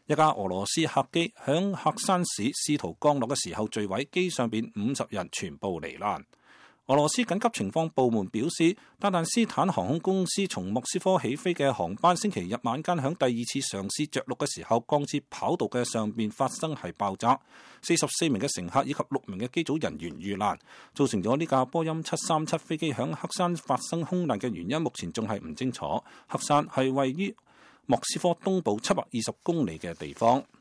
一架俄羅斯客機響喀山市試圖降落嘅時候墜毀，機上邊50人全部罹難。俄羅斯緊急情況部門表示，達旦斯坦航空公司從莫斯科起飛嘅航班星期日晚間響第2次嘗試着陸嘅時候，降至跑道嘅上邊發生係爆炸，44名嘅乘客以及6名嘅機組人員遇難，造成咗呢架波音737飛機響喀山發生空難嘅原因，目前仲係唔清楚。喀山係位於莫斯科東部720公里嘅地方。